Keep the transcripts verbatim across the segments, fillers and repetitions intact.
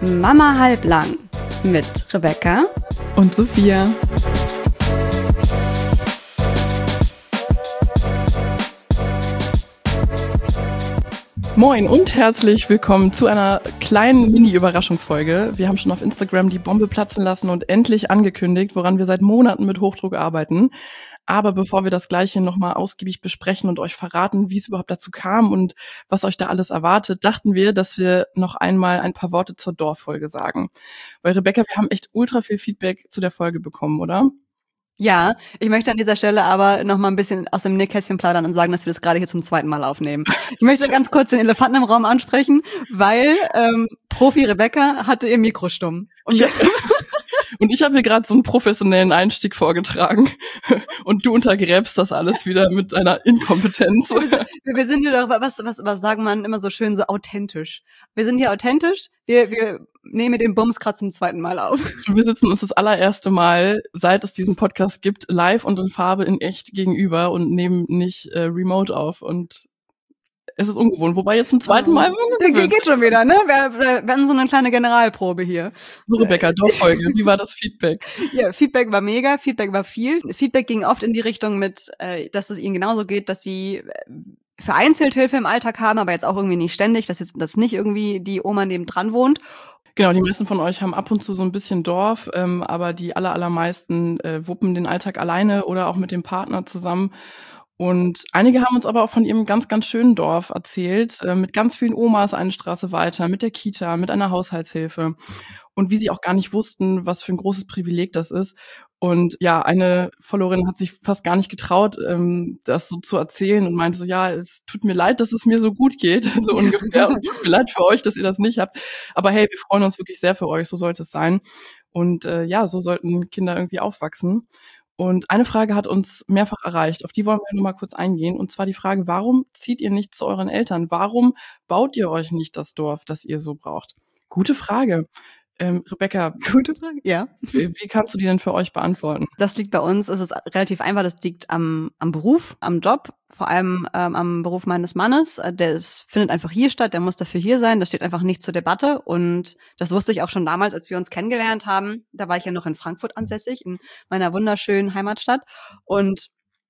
Mama halblang mit Rebecca und Sophia. Moin und herzlich willkommen zu einer kleinen Mini-Überraschungsfolge. Wir haben schon auf Instagram die Bombe platzen lassen und endlich angekündigt, woran wir seit Monaten mit Hochdruck arbeiten. Aber bevor wir das Gleiche nochmal ausgiebig besprechen und euch verraten, wie es überhaupt dazu kam und was euch da alles erwartet, dachten wir, dass wir noch einmal ein paar Worte zur Dorffolge sagen. Weil Rebecca, wir haben echt ultra viel Feedback zu der Folge bekommen, oder? Ja, ich möchte an dieser Stelle aber noch mal ein bisschen aus dem Nähkästchen plaudern und sagen, dass wir das gerade hier zum zweiten Mal aufnehmen. Ich möchte ganz kurz den Elefanten im Raum ansprechen, weil ähm, Profi Rebecca hatte ihr Mikro stumm. Und ich, und ich habe mir gerade so einen professionellen Einstieg vorgetragen und du untergräbst das alles wieder mit deiner Inkompetenz. Wir, wir sind hier doch, was, was, was sagen man immer so schön, so authentisch. Wir sind hier authentisch, wir, wir nehmen den Bumskratz zum zweiten Mal auf. Wir sitzen uns das allererste Mal, seit es diesen Podcast gibt, live und in Farbe in echt gegenüber und nehmen nicht äh, remote auf. Und es ist ungewohnt. Wobei jetzt zum zweiten Mal... Der geht schon wieder, ne? Wir, wir, wir hatten so eine kleine Generalprobe hier. So, Rebecca, Dorffolge, wie war das Feedback? Ja, Feedback war mega, Feedback war viel. Feedback ging oft in die Richtung mit, äh, dass es ihnen genauso geht, dass sie vereinzelt Hilfe im Alltag haben, aber jetzt auch irgendwie nicht ständig, dass jetzt dass nicht irgendwie die Oma nebendran wohnt. Genau, die meisten von euch haben ab und zu so ein bisschen Dorf, ähm, aber die aller, allermeisten äh, wuppen den Alltag alleine oder auch mit dem Partner zusammen. Und einige haben uns aber auch von ihrem ganz, ganz schönen Dorf erzählt, äh, mit ganz vielen Omas eine Straße weiter, mit der Kita, mit einer Haushaltshilfe. Und wie sie auch gar nicht wussten, was für ein großes Privileg das ist. Und ja, eine Followerin hat sich fast gar nicht getraut, ähm, das so zu erzählen und meinte so, ja, es tut mir leid, dass es mir so gut geht, so ungefähr. Und tut mir leid für euch, dass ihr das nicht habt. Aber hey, wir freuen uns wirklich sehr für euch, so sollte es sein. Und äh, ja, so sollten Kinder irgendwie aufwachsen. Und eine Frage hat uns mehrfach erreicht, auf die wollen wir nur mal kurz eingehen. Und zwar die Frage, warum zieht ihr nicht zu euren Eltern? Warum baut ihr euch nicht das Dorf, das ihr so braucht? Gute Frage. Ähm, Rebecca, gute Frage. Ja. Wie, wie kannst du die denn für euch beantworten? Das liegt bei uns, es ist relativ einfach, das liegt am, am Beruf, am Job, vor allem ähm, am Beruf meines Mannes. Der ist, findet einfach hier statt, der muss dafür hier sein, das steht einfach nicht zur Debatte. Und das wusste ich auch schon damals, als wir uns kennengelernt haben. Da war ich ja noch in Frankfurt ansässig, in meiner wunderschönen Heimatstadt. Und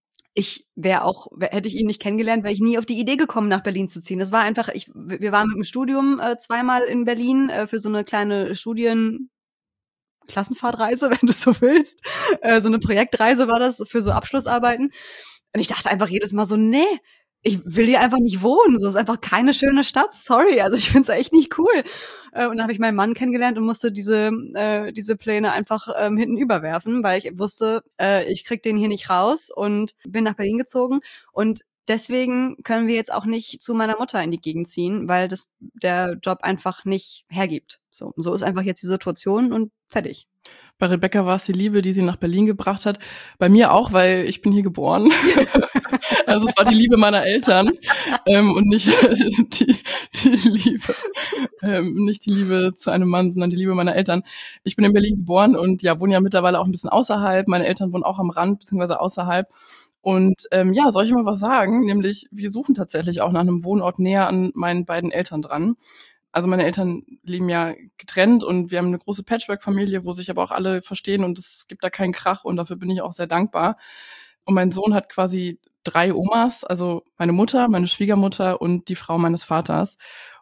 ich wäre auch, hätte ich ihn nicht kennengelernt, wäre ich nie auf die Idee gekommen, nach Berlin zu ziehen. Das war einfach, ich, wir waren mit dem Studium äh, zweimal in Berlin äh, für so eine kleine Studien, Klassenfahrtreise, wenn du so willst. Äh, so eine Projektreise war das für so Abschlussarbeiten. Und ich dachte einfach jedes Mal so, nee, ich will hier einfach nicht wohnen. So ist einfach keine schöne Stadt. Sorry, also ich finde es echt nicht cool. Äh, und dann habe ich meinen Mann kennengelernt und musste diese äh, diese Pläne einfach ähm, hinten überwerfen, weil ich wusste, äh, ich krieg den hier nicht raus und bin nach Berlin gezogen. Und deswegen können wir jetzt auch nicht zu meiner Mutter in die Gegend ziehen, weil das der Job einfach nicht hergibt. So, so ist einfach jetzt die Situation und fertig. Bei Rebecca war es die Liebe, die sie nach Berlin gebracht hat. Bei mir auch, weil ich bin hier geboren. Also es war die Liebe meiner Eltern ähm, und nicht die, die Liebe, ähm, nicht die Liebe zu einem Mann, sondern die Liebe meiner Eltern. Ich bin in Berlin geboren und ja, wohne ja mittlerweile auch ein bisschen außerhalb. Meine Eltern wohnen auch am Rand beziehungsweise außerhalb. Und ähm, ja, soll ich mal was sagen? Nämlich, wir suchen tatsächlich auch nach einem Wohnort näher an meinen beiden Eltern dran. Also meine Eltern leben ja getrennt und wir haben eine große Patchwork-Familie, wo sich aber auch alle verstehen und es gibt da keinen Krach und dafür bin ich auch sehr dankbar. Und mein Sohn hat quasi drei Omas, also meine Mutter, meine Schwiegermutter und die Frau meines Vaters.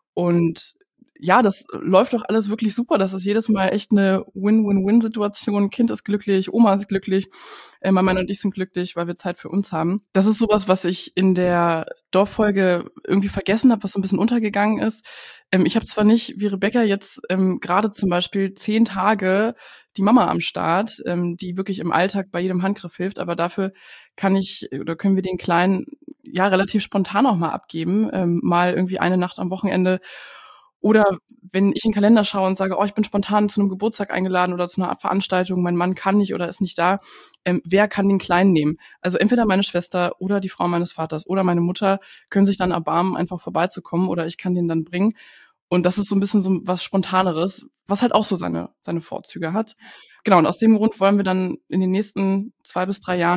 Und ja, das läuft doch alles wirklich super. Das ist jedes Mal echt eine Win-Win-Win-Situation. Kind ist glücklich, Oma ist glücklich, äh, mein Mann und ich sind glücklich, weil wir Zeit für uns haben. Das ist sowas, was ich in der Dorffolge irgendwie vergessen habe, was so ein bisschen untergegangen ist. Ähm, ich habe zwar nicht, wie Rebecca jetzt ähm, gerade zum Beispiel zehn Tage die Mama am Start, ähm, die wirklich im Alltag bei jedem Handgriff hilft, aber dafür kann ich oder können wir den Kleinen ja relativ spontan auch mal abgeben, ähm, mal irgendwie eine Nacht am Wochenende. Oder wenn ich in den Kalender schaue und sage, oh, ich bin spontan zu einem Geburtstag eingeladen oder zu einer Veranstaltung, mein Mann kann nicht oder ist nicht da, ähm, wer kann den Kleinen nehmen? Also entweder meine Schwester oder die Frau meines Vaters oder meine Mutter können sich dann erbarmen, einfach vorbeizukommen oder ich kann den dann bringen. Und das ist so ein bisschen so was Spontaneres, was halt auch so seine seine Vorzüge hat. Genau, und aus dem Grund wollen wir dann in den nächsten zwei bis drei Jahren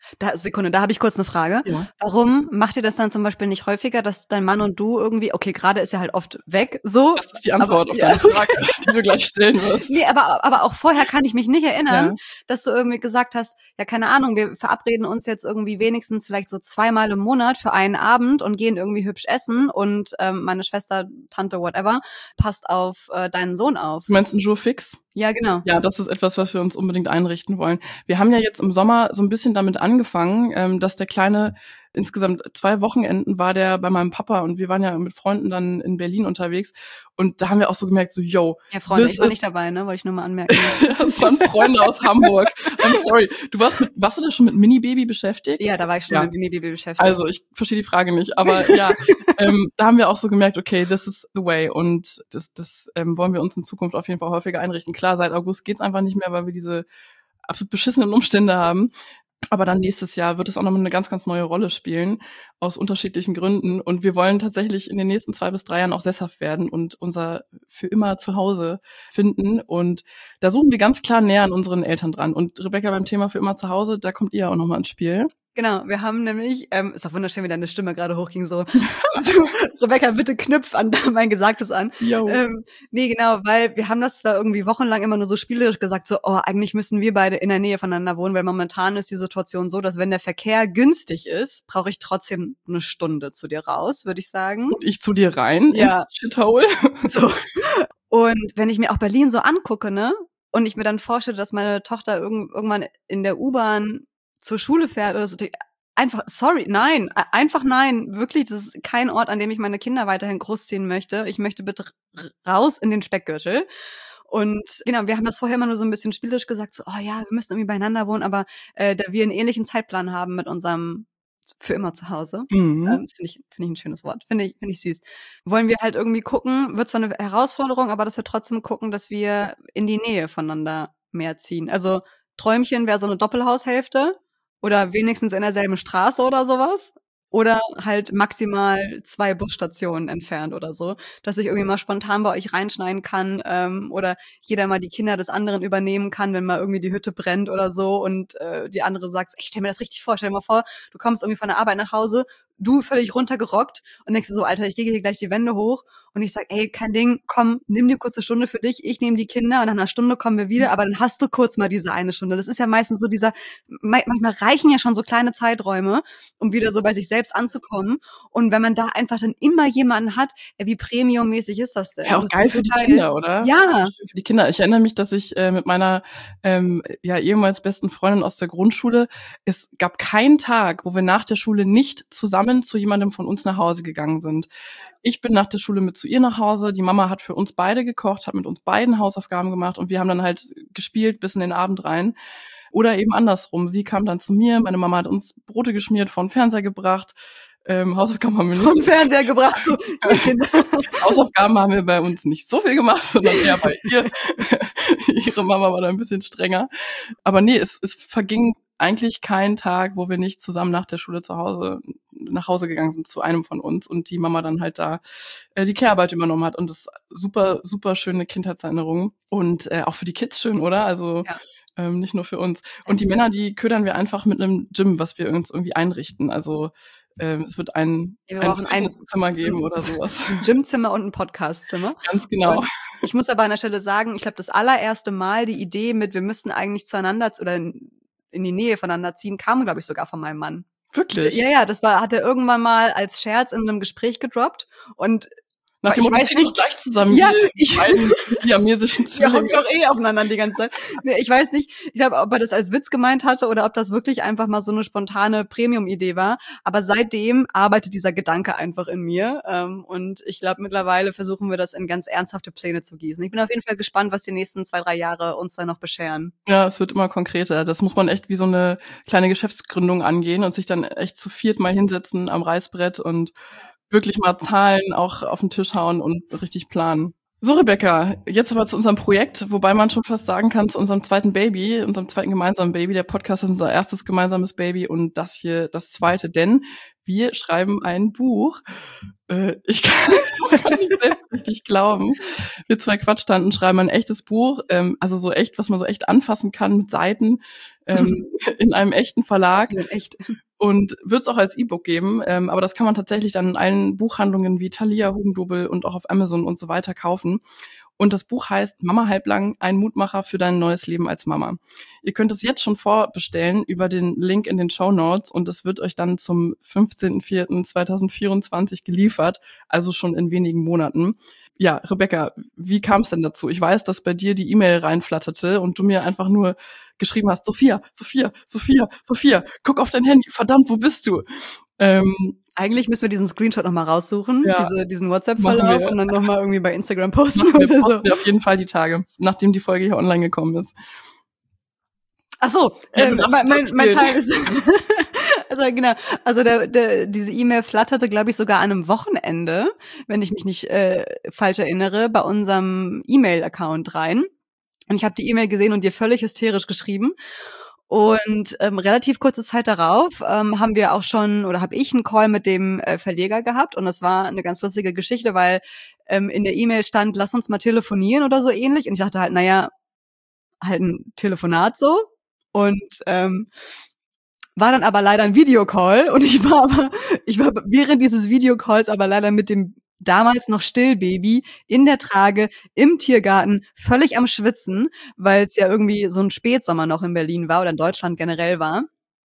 Da, Sekunde, da habe ich kurz eine Frage. Ja. Warum macht ihr das dann zum Beispiel nicht häufiger, dass dein Mann und du irgendwie, okay, gerade ist er halt oft weg, so. Das ist die Antwort aber, auf ja. deine Frage, die du gleich stellen wirst. Nee, aber, aber auch vorher kann ich mich nicht erinnern, Ja. dass du irgendwie gesagt hast, ja, keine Ahnung, wir verabreden uns jetzt irgendwie wenigstens vielleicht so zweimal im Monat für einen Abend und gehen irgendwie hübsch essen und ähm, meine Schwester, Tante, whatever, passt auf äh, deinen Sohn auf. Du meinst ein Jour fix? Ja, genau. Ja, das ist etwas, was wir uns unbedingt einrichten wollen. Wir haben ja jetzt im Sommer so ein bisschen damit angefangen, ähm, dass der Kleine insgesamt zwei Wochenenden war der bei meinem Papa und wir waren ja mit Freunden dann in Berlin unterwegs und da haben wir auch so gemerkt, so, yo. Ja, Freunde, das ich war ist- nicht dabei, ne, wollte ich nur mal anmerken. Das waren Freunde aus Hamburg. I'm sorry. Du warst mit, warst du da schon mit Mini-Baby beschäftigt? Ja, da war ich schon Ja. mit Mini-Baby beschäftigt. Also ich verstehe die Frage nicht, aber ja, ähm, da haben wir auch so gemerkt, okay, this is the way und das, das ähm, wollen wir uns in Zukunft auf jeden Fall häufiger einrichten. Klar, seit August geht's einfach nicht mehr, weil wir diese absolut beschissenen Umstände haben. Aber dann nächstes Jahr wird es auch nochmal eine ganz, ganz neue Rolle spielen, aus unterschiedlichen Gründen. Und wir wollen tatsächlich in den nächsten zwei bis drei Jahren auch sesshaft werden und unser für immer Zuhause finden. Und da suchen wir ganz klar näher an unseren Eltern dran. Und Rebecca, beim Thema für immer zu Hause, da kommt ihr ja auch nochmal ins Spiel. Genau, wir haben nämlich, ähm, ist auch wunderschön, wie deine Stimme gerade hochging, so, so Rebecca, bitte knüpf an mein Gesagtes an. Yo. Ähm, nee, genau, weil wir haben das zwar irgendwie wochenlang immer nur so spielerisch gesagt, so, oh, eigentlich müssen wir beide in der Nähe voneinander wohnen, weil momentan ist die Situation so, dass wenn der Verkehr günstig ist, brauche ich trotzdem eine Stunde zu dir raus, würde ich sagen. Und ich zu dir rein Ja. ins Shithole. So. Und wenn ich mir auch Berlin so angucke, ne, und ich mir dann vorstelle, dass meine Tochter irgend, irgendwann in der U-Bahn zur Schule fährt oder so, die- einfach, sorry, nein, a- einfach nein, wirklich, das ist kein Ort, an dem ich meine Kinder weiterhin großziehen möchte. Ich möchte bitte r- raus in den Speckgürtel. Und genau, wir haben das vorher immer nur so ein bisschen spielerisch gesagt, so, oh ja, wir müssen irgendwie beieinander wohnen, aber äh, da wir einen ähnlichen Zeitplan haben mit unserem für immer zu Hause, Mhm. ähm, das finde ich, finde ich ein schönes Wort, finde ich, finde ich süß. Wollen wir halt irgendwie gucken, wird zwar eine Herausforderung, aber dass wir trotzdem gucken, dass wir in die Nähe voneinander mehr ziehen. Also Träumchen wäre so eine Doppelhaushälfte oder wenigstens in derselben Straße oder sowas. Oder halt maximal zwei Busstationen entfernt oder so, dass ich irgendwie mal spontan bei euch reinschneiden kann ähm, oder jeder mal die Kinder des anderen übernehmen kann, wenn mal irgendwie die Hütte brennt oder so und äh, die andere sagt, ich stell mir das richtig vor, stell dir mal vor, du kommst irgendwie von der Arbeit nach Hause, du völlig runtergerockt und denkst dir so, Alter, ich gehe hier gleich die Wände hoch und ich sag, ey, kein Ding, komm, nimm dir kurz eine Stunde für dich, ich nehme die Kinder und nach einer Stunde kommen wir wieder, aber dann hast du kurz mal diese eine Stunde. Das ist ja meistens so dieser, manchmal reichen ja schon so kleine Zeiträume, um wieder so bei sich selbst anzukommen. Und wenn man da einfach dann immer jemanden hat, ja, wie premiummäßig ist das denn? Ja, auch Das geil ist für die total- Kinder, oder? Ja. Für die Kinder. Ich erinnere mich, dass ich äh, mit meiner ähm, ja ehemals besten Freundin aus der Grundschule, es gab keinen Tag, wo wir nach der Schule nicht zusammen zu jemandem von uns nach Hause gegangen sind. Ich bin nach der Schule mit zu ihr nach Hause, die Mama hat für uns beide gekocht, hat mit uns beiden Hausaufgaben gemacht und wir haben dann halt gespielt bis in den Abend rein. Oder eben andersrum. Sie kam dann zu mir, meine Mama hat uns Brote geschmiert, vor den Fernseher gebracht. Ähm, Hausaufgaben haben wir nicht vom so Fernseher gebracht, so, ihr Kinder. Hausaufgaben haben wir bei uns nicht so viel gemacht, sondern eher bei ihr. Ihre Mama war da ein bisschen strenger. Aber nee, es, es verging eigentlich kein Tag, wo wir nicht zusammen nach der Schule zu Hause, nach Hause gegangen sind zu einem von uns und die Mama dann halt da äh, die Care-Arbeit übernommen hat. Und das ist super, super schöne Kindheitserinnerung. Und äh, auch für die Kids schön, oder? Also Ja. ähm, nicht nur für uns. Und die Männer, die ködern wir einfach mit einem Gym, was wir uns irgendwie einrichten. Also ähm, es wird ein, Ja, wir ein brauchen ein- Zimmer geben oder sowas. Ein Gymzimmer und ein Podcastzimmer. Ganz genau. Und ich muss aber an der Stelle sagen, ich glaube, das allererste Mal die Idee mit, wir müssen eigentlich zueinander z- oder in, in die Nähe voneinander ziehen, kam, glaube ich, sogar von meinem Mann. Wirklich? Ja, ja, das war, hat er irgendwann mal als Scherz in einem Gespräch gedroppt und Nach dem ich Motto, weiß zieh dich nicht- gleich zusammen, Ja, die ich- beiden siamesischen wir Zwillinge. hocken doch eh aufeinander die ganze Zeit. Nee, ich weiß nicht, ich glaube, ob er das als Witz gemeint hatte oder ob das wirklich einfach mal so eine spontane Premium-Idee war. Aber seitdem arbeitet dieser Gedanke einfach in mir. Ähm, und ich glaube, mittlerweile versuchen wir das in ganz ernsthafte Pläne zu gießen. Ich bin auf jeden Fall gespannt, was die nächsten zwei, drei Jahre uns da noch bescheren. Ja, es wird immer konkreter. Das muss man echt wie so eine kleine Geschäftsgründung angehen und sich dann echt zu viert mal hinsetzen am Reißbrett und wirklich mal Zahlen auch auf den Tisch hauen und richtig planen. So, Rebecca, jetzt aber zu unserem Projekt, wobei man schon fast sagen kann, zu unserem zweiten Baby, unserem zweiten gemeinsamen Baby. Der Podcast ist unser erstes gemeinsames Baby und das hier das zweite, denn wir schreiben ein Buch. Äh, ich kann es gar nicht selbst richtig glauben. Wir zwei Quatschtanten schreiben ein echtes Buch, ähm, also so echt, was man so echt anfassen kann mit Seiten. ähm, in einem echten Verlag. Das ist echt. Und wird es auch als E-Book geben, ähm, aber das kann man tatsächlich dann in allen Buchhandlungen wie Thalia, Hugendubel und auch auf Amazon und so weiter kaufen. Und das Buch heißt Mama halblang, ein Mutmacher für dein neues Leben als Mama. Ihr könnt es jetzt schon vorbestellen über den Link in den Shownotes und es wird euch dann zum fünfzehnten vierten zweitausendvierundzwanzig geliefert, also schon in wenigen Monaten. Ja, Rebecca, wie kam es denn dazu? Ich weiß, dass bei dir die E-Mail reinflatterte und du mir einfach nur geschrieben hast, Sophia, Sophia, Sophia, Sophia, guck auf dein Handy, verdammt, wo bist du? Ähm, Eigentlich müssen wir diesen Screenshot nochmal raussuchen, ja, diese, diesen WhatsApp-Verlauf und dann nochmal irgendwie bei Instagram posten wir oder posten so. wir auf jeden Fall die Tage, nachdem die Folge hier online gekommen ist. Ach so, ja, ähm, mein, mein, mein Teil ist, also genau, also der, der, diese E-Mail flatterte, glaube ich, sogar an einem Wochenende, wenn ich mich nicht äh, falsch erinnere, bei unserem E-Mail-Account rein. Und ich habe die E-Mail gesehen und dir völlig hysterisch geschrieben. Und ähm, relativ kurze Zeit darauf ähm, haben wir auch schon, oder habe ich einen Call mit dem äh, Verleger gehabt. Und das war eine ganz lustige Geschichte, weil ähm, in der E-Mail stand, lass uns mal telefonieren oder so ähnlich. Und ich dachte halt, naja, halt ein Telefonat so. Und ähm, war dann aber leider ein Videocall. Und ich war aber, ich war während dieses Videocalls aber leider mit dem damals noch Stillbaby in der Trage im Tiergarten völlig am Schwitzen, weil es ja irgendwie so ein Spätsommer noch in Berlin war oder in Deutschland generell war.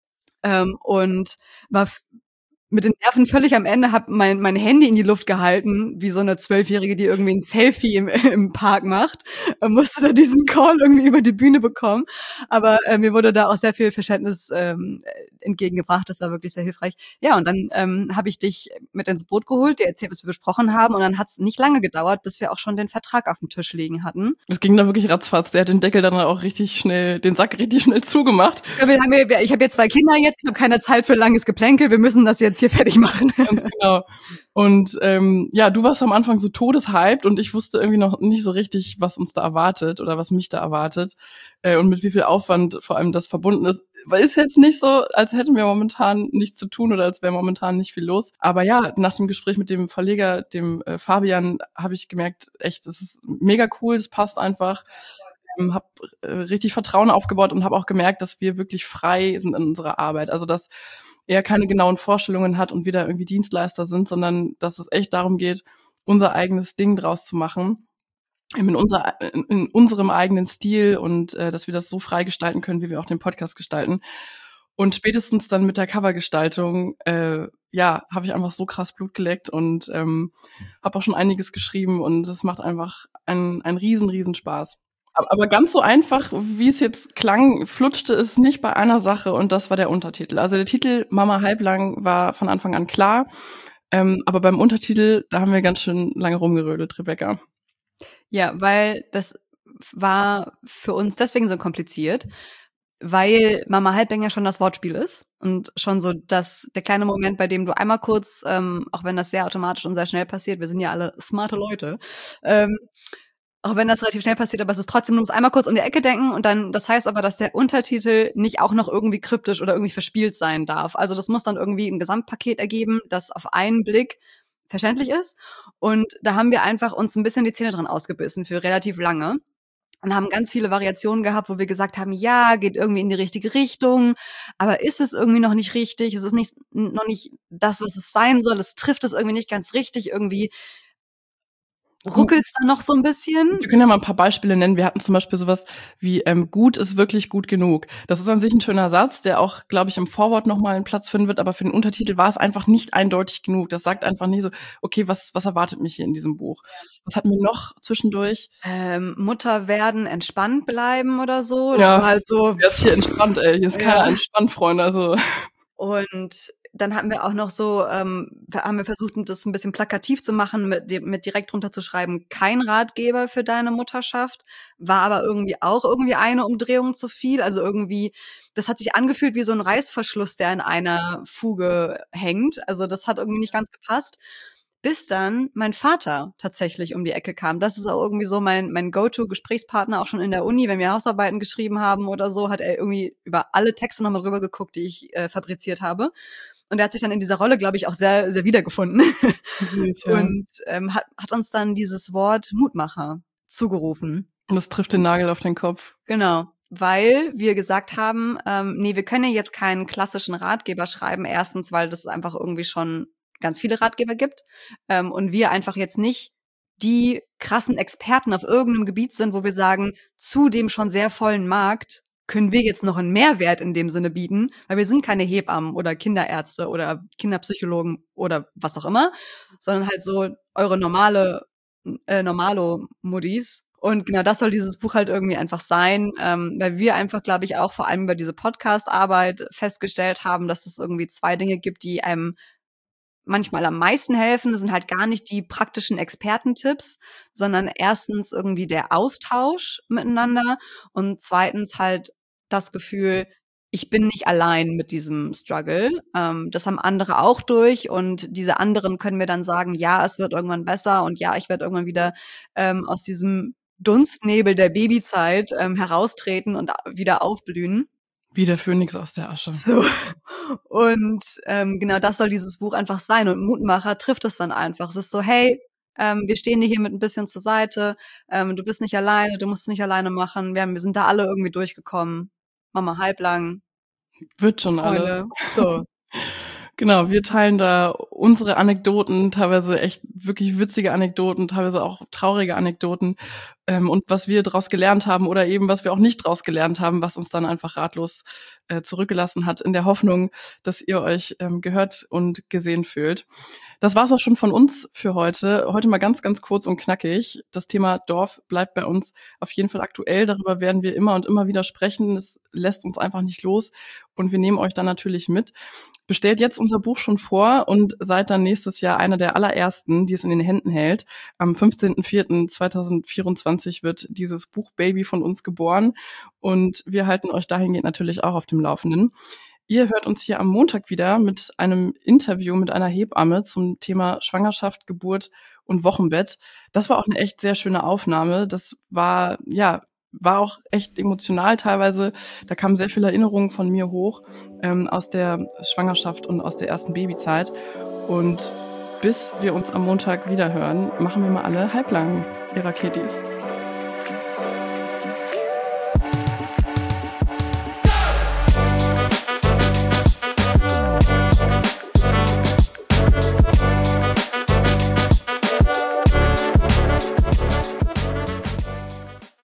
Ähm, und war f- mit den Nerven völlig am Ende, hab mein, mein Handy in die Luft gehalten, wie so eine Zwölfjährige, die irgendwie ein Selfie im, im Park macht, äh, musste da diesen Call irgendwie über die Bühne bekommen. Aber äh, mir wurde da auch sehr viel Verständnis ähm, entgegengebracht. Das war wirklich sehr hilfreich. Ja, und dann ähm, habe ich dich mit ins Boot geholt, dir erzählt, was wir besprochen haben. Und dann hat es nicht lange gedauert, bis wir auch schon den Vertrag auf dem Tisch liegen hatten. Das ging da wirklich ratzfatz. Der hat den Deckel dann auch richtig schnell, den Sack richtig schnell zugemacht. Ja, wir haben ja, ich habe jetzt zwei Kinder jetzt, ich habe keine Zeit für langes Geplänkel. Wir müssen das jetzt hier fertig machen. Ganz genau. Und ähm, ja, du warst am Anfang so todeshyped und ich wusste irgendwie noch nicht so richtig, was uns da erwartet oder was mich da erwartet äh, und mit wie viel Aufwand vor allem das verbunden ist. Weil ist jetzt nicht so, als hätten wir momentan nichts zu tun oder als wäre momentan nicht viel los. Aber ja, nach dem Gespräch mit dem Verleger, dem äh, Fabian, habe ich gemerkt, echt, das ist mega cool, das passt einfach. Ähm, habe äh, richtig Vertrauen aufgebaut und habe auch gemerkt, dass wir wirklich frei sind in unserer Arbeit. Also dass er keine genauen Vorstellungen hat und wir da irgendwie Dienstleister sind, sondern dass es echt darum geht, unser eigenes Ding draus zu machen, in, unser, in, in unserem eigenen Stil und äh, dass wir das so frei gestalten können, wie wir auch den Podcast gestalten. Und spätestens dann mit der Covergestaltung, äh, ja, habe ich einfach so krass Blut geleckt und ähm, habe auch schon einiges geschrieben und es macht einfach einen, einen riesen, riesen Spaß. Aber ganz so einfach, wie es jetzt klang, flutschte es nicht bei einer Sache und das war der Untertitel. Also der Titel Mama halblang war von Anfang an klar, ähm, aber beim Untertitel, da haben wir ganz schön lange rumgerödelt, Rebecca. Ja, weil das war für uns deswegen so kompliziert, weil Mama halblang ja schon das Wortspiel ist und schon so dass der kleine Moment, bei dem du einmal kurz, ähm, auch wenn das sehr automatisch und sehr schnell passiert, wir sind ja alle smarte Leute, ähm, auch wenn das relativ schnell passiert, aber es ist trotzdem, du musst einmal kurz um die Ecke denken und dann, das heißt aber, dass der Untertitel nicht auch noch irgendwie kryptisch oder irgendwie verspielt sein darf. Also das muss dann irgendwie ein Gesamtpaket ergeben, das auf einen Blick verständlich ist. Und da haben wir einfach uns ein bisschen die Zähne dran ausgebissen für relativ lange und haben ganz viele Variationen gehabt, wo wir gesagt haben, ja, geht irgendwie in die richtige Richtung, aber ist es irgendwie noch nicht richtig? Es ist nicht, noch nicht das, was es sein soll. Es trifft es irgendwie nicht ganz richtig. Irgendwie ruckelt's da noch so ein bisschen? Wir können ja mal ein paar Beispiele nennen. Wir hatten zum Beispiel sowas wie ähm, gut ist wirklich gut genug. Das ist an sich ein schöner Satz, der auch, glaube ich, im Vorwort nochmal einen Platz finden wird, aber für den Untertitel war es einfach nicht eindeutig genug. Das sagt einfach nicht so, okay, was was erwartet mich hier in diesem Buch? Was hatten wir noch zwischendurch? Ähm, Mutter werden, entspannt bleiben oder so. Das Ja, war halt so. Wer ist hier entspannt, ey? Hier ist keiner Ja. entspannt, Freunde. Also Und dann hatten wir auch noch so, ähm, haben wir versucht, das ein bisschen plakativ zu machen, mit, dem- mit direkt drunter zu schreiben, kein Ratgeber für deine Mutterschaft, war aber irgendwie auch irgendwie eine Umdrehung zu viel. Also irgendwie, das hat sich angefühlt wie so ein Reißverschluss, der in einer Fuge hängt. Also das hat irgendwie nicht ganz gepasst. Bis dann mein Vater tatsächlich um die Ecke kam. Das ist auch irgendwie so mein, mein Go-To-Gesprächspartner, auch schon in der Uni, wenn wir Hausarbeiten geschrieben haben oder so, hat er irgendwie über alle Texte nochmal rüber geguckt, die ich äh, fabriziert habe. Und er hat sich dann in dieser Rolle, glaube ich, auch sehr, sehr wiedergefunden. süß, ja. Und ähm, hat, hat uns dann dieses Wort Mutmacher zugerufen. Und das trifft den Nagel auf den Kopf. Genau. weil wir gesagt haben, ähm, nee, wir können ja jetzt keinen klassischen Ratgeber schreiben. Erstens, weil das einfach irgendwie schon ganz viele Ratgeber gibt ähm, und wir einfach jetzt nicht die krassen Experten auf irgendeinem Gebiet sind, wo wir sagen, zu dem schon sehr vollen Markt können wir jetzt noch einen Mehrwert in dem Sinne bieten, weil wir sind keine Hebammen oder Kinderärzte oder Kinderpsychologen oder was auch immer, sondern halt so eure normale äh, Normalo-Muddis. Und genau das soll dieses Buch halt irgendwie einfach sein, ähm, weil wir einfach, glaube ich, auch vor allem über diese Podcast-Arbeit festgestellt haben, dass es irgendwie zwei Dinge gibt, die einem manchmal am meisten helfen. Das sind halt gar nicht die praktischen Expertentipps, sondern erstens irgendwie der Austausch miteinander und zweitens halt das Gefühl, ich bin nicht allein mit diesem Struggle. Ähm, das haben andere auch durch und diese anderen können mir dann sagen, ja, es wird irgendwann besser und ja, ich werde irgendwann wieder ähm, aus diesem Dunstnebel der Babyzeit ähm, heraustreten und wieder aufblühen. Wie der Phönix aus der Asche. So. Und ähm, genau das soll dieses Buch einfach sein. Und Mutmacher trifft es dann einfach. Es ist so, hey, ähm, wir stehen dir hier mit ein bisschen zur Seite. Ähm, du bist nicht alleine, du musst es nicht alleine machen. Wir, haben, wir sind da alle irgendwie durchgekommen. Mama halblang. Wird schon Freunde. alles. So. Genau, wir teilen da unsere Anekdoten, teilweise echt wirklich witzige Anekdoten, teilweise auch traurige Anekdoten ähm, und was wir daraus gelernt haben oder eben was wir auch nicht daraus gelernt haben, was uns dann einfach ratlos äh, zurückgelassen hat, in der Hoffnung, dass ihr euch ähm, gehört und gesehen fühlt. Das war's auch schon von uns für heute. Heute mal ganz, ganz kurz und knackig. Das Thema Dorf bleibt bei uns auf jeden Fall aktuell. Darüber werden wir immer und immer wieder sprechen. Es lässt uns einfach nicht los und wir nehmen euch dann natürlich mit. Bestellt jetzt unser Buch schon vor und seid dann nächstes Jahr einer der allerersten, die es in den Händen hält. Am fünfzehnten vierten zweitausendvierundzwanzig wird dieses Buch Baby von uns geboren und wir halten euch dahingehend natürlich auch auf dem Laufenden. Ihr hört uns hier am Montag wieder mit einem Interview mit einer Hebamme zum Thema Schwangerschaft, Geburt und Wochenbett. Das war auch eine echt sehr schöne Aufnahme. Das war, ja, war auch echt emotional teilweise. Da kamen sehr viele Erinnerungen von mir hoch ähm, aus der Schwangerschaft und aus der ersten Babyzeit. Und bis wir uns am Montag wieder hören, machen wir mal alle halblang, ihr Raketis.